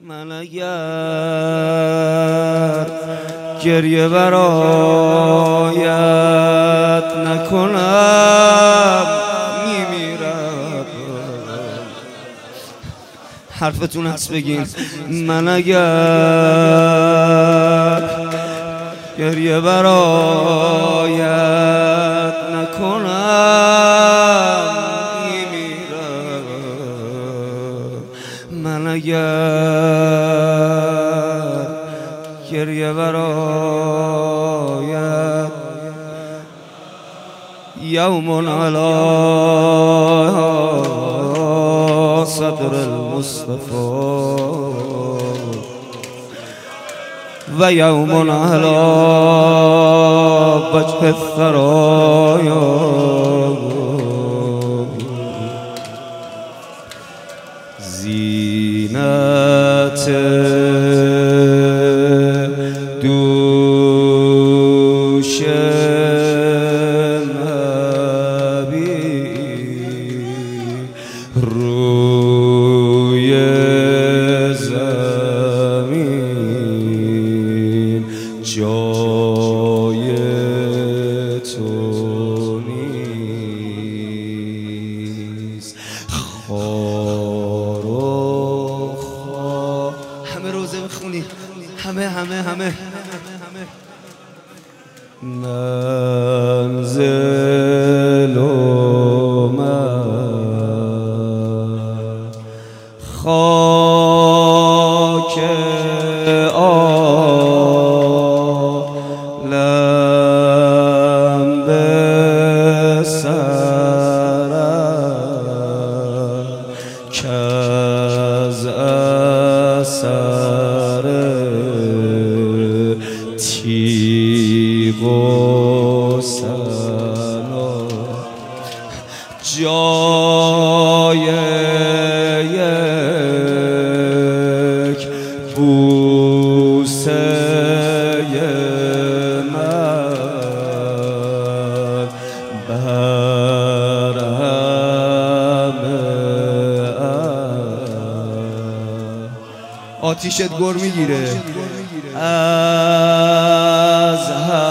من اگر گریه برایت نکنم میمیرم. حرفتون هست بگین. من اگر گریه برایت نکنم میمیرم. من اگر گریه برایت یوم علی صدر المصطفى و یوم علی وجه الثرایا زینت دوش نبی روی زمین جای تو نیست. خار و خار همه روزه بخونی. همه منزل من خاک عالم به سرم کز اثر تیغ و سنا جای یک بوسه من بر همه آتیشت گر میگیره از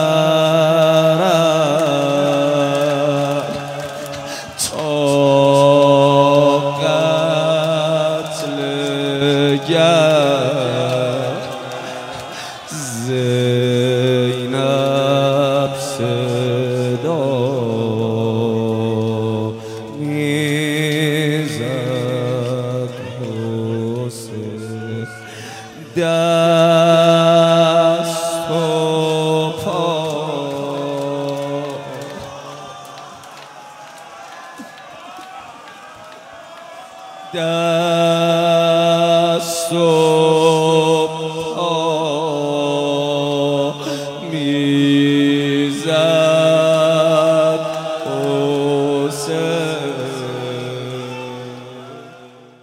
حرم تا قتل گر زینب صدا میزد حسین دست و پا دست و